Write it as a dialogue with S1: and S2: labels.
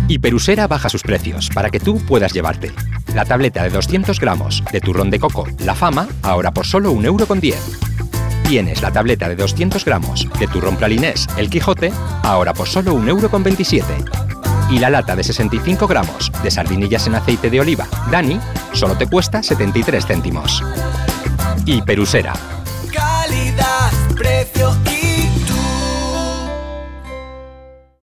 S1: Hiperusera baja sus precios para que tú puedas llevarte. La tableta de 200 gramos de turrón de coco La Fama, ahora por solo 1,10 €. Tienes la tableta de 200 gramos de turrón pralinés El Quijote, ahora por solo 1,27 €. Y la lata de 65 gramos de sardinillas en aceite de oliva Dani solo te cuesta 73 céntimos. Hiperusera.
S2: Calidad, precio